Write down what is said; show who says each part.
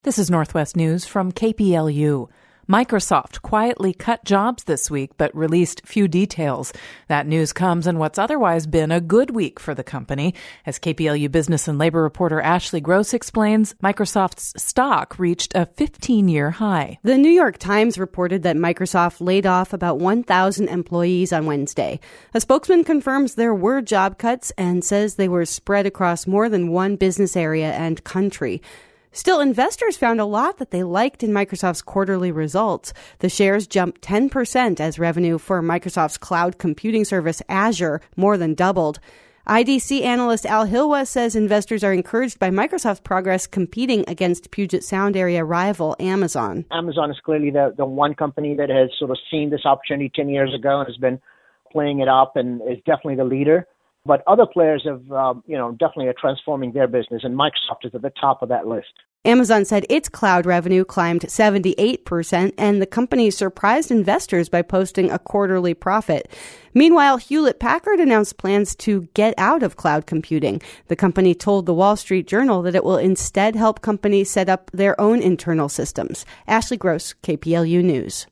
Speaker 1: This is Northwest News from KPLU. Microsoft quietly cut jobs this week but released few details. That news comes in what's otherwise been a good week for the company. As KPLU business and labor reporter Ashley Gross explains, Microsoft's stock reached a 15-year high.
Speaker 2: The New York Times reported that Microsoft laid off about 1,000 employees on Wednesday. A spokesman confirms there were job cuts and says they were spread across more than one business area and country. Still, investors found a lot that they liked in Microsoft's quarterly results. The shares jumped 10% as revenue for Microsoft's cloud computing service Azure more than doubled. IDC analyst Al Hilwa says investors are encouraged by Microsoft's progress competing against Puget Sound area rival Amazon.
Speaker 3: Amazon is clearly the one company that has sort of seen this opportunity 10 years ago and has been playing it up and is definitely the leader. But other players have, definitely are transforming their business, and Microsoft is at the top of that list.
Speaker 2: Amazon said its cloud revenue climbed 78%, and the company surprised investors by posting a quarterly profit. Meanwhile, Hewlett-Packard announced plans to get out of cloud computing. The company told the Wall Street Journal that it will instead help companies set up their own internal systems. Ashley Gross, KPLU News.